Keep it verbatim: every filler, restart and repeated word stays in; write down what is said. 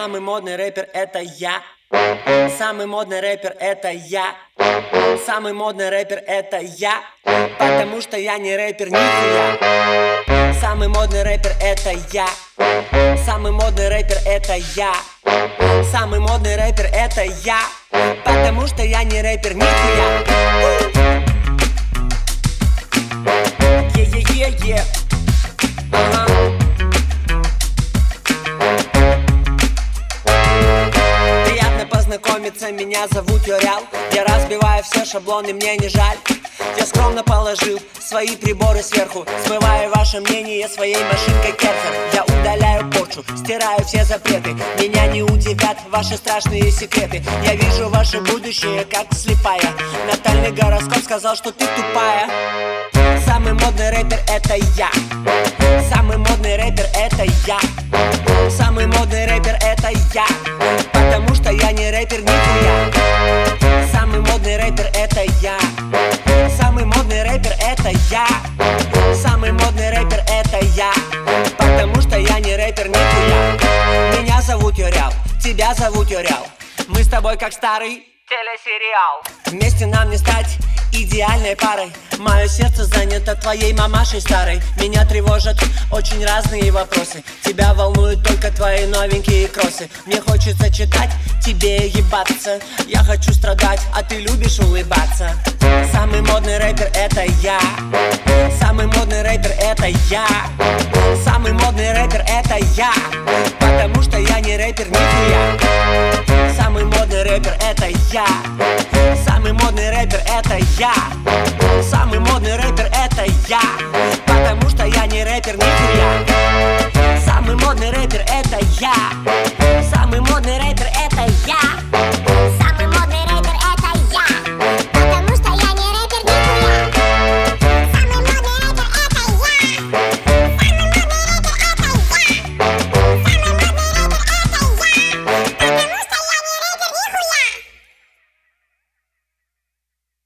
Самый модный рэпер — это я. Самый модный рэпер — это я. Самый модный рэпер — это я. Потому что я не рэпер, нихуя. Самый модный рэпер — это я. Самый модный рэпер — это я. Самый модный рэпер — это я. Потому что я не рэпер, нихуя. Е-е-е-е. Ага. Приятно познакомиться, меня зовут Юрял. Я разбиваю все шаблоны, мне не жаль. Я скромно положил свои приборы сверху, смываю ваше мнение своей машинкой Керхер. Я удаляю порчу, стираю все запреты. Меня не удивят ваши страшные секреты. Я вижу ваше будущее, как слепая. Натальный гороскоп сказал, что ты тупая. Самый модный рэпер — это я. Самый модный рэпер — это я. Самый модный рэпер — это я. Потому что я не рэпер, нихуя. Самый модный рэпер — это я. Самый модный рэпер — это я. Самый модный рэпер — это я. Потому что я не рэпер, нихуя. Меня зовут Юрял, тебя зовут Юрял. Мы с тобой как старый телесериал. Вместе нам не стать идеальной парой. Мое сердце занято твоей мамашей старой. Меня тревожат очень разные вопросы. Тебя волнуют только твои новенькие кроссы. Мне хочется читать, тебе ебаться. Я хочу страдать, а ты любишь улыбаться. Самый модный рэпер — это я. Самый модный рэпер — это я. Самый модный рэпер — это я. Потому что я не рэпер, нихуя. Самый модный рэпер — это я. Самый модный рэпер — это я. Самый модный рэпер — это я. Потому что я не рэпер, нихуя. Самый модный рэпер — это я.